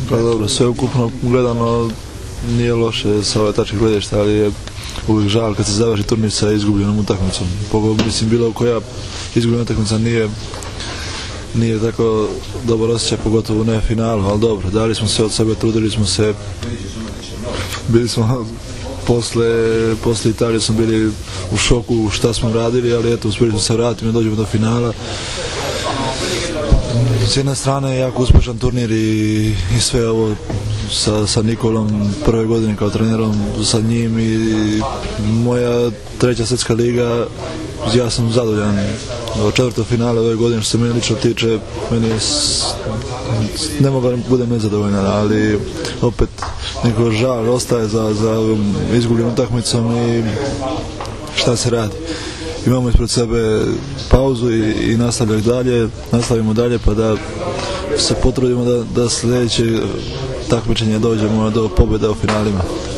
Pa dobro, sve ukupno gledano nije loše sa ove tačke gledišta, ali je uvijek žal kad se završi turnir sa izgubljenom utakmicom. Mislim, bilo koja izgubljena utakmica nije tako dobar osjećaj, pogotovo ne finalu, ali dobro, dali smo sve od sebe, trudili smo se, bili smo posle Italije smo bili u šoku šta smo radili, ali eto, uspjeli smo se vratiti i dođemo do finala. S jedne strane je jako uspješan turnir i sve ovo sa Nikolom prve godine kao trenerom, sa njim i moja treća svjetska liga, ja sam zadovoljan od četvrtog finala ove godine. Što se meni lično tiče, ne mogu da budem nezadovoljan, ali opet neko žal ostaje za izgubljenom utakmicom i šta se radi. Imamo ispred sebe pauzu i nastavimo dalje pa da se potrudimo da sljedeće takmičenje dođemo do pobjede u finalima.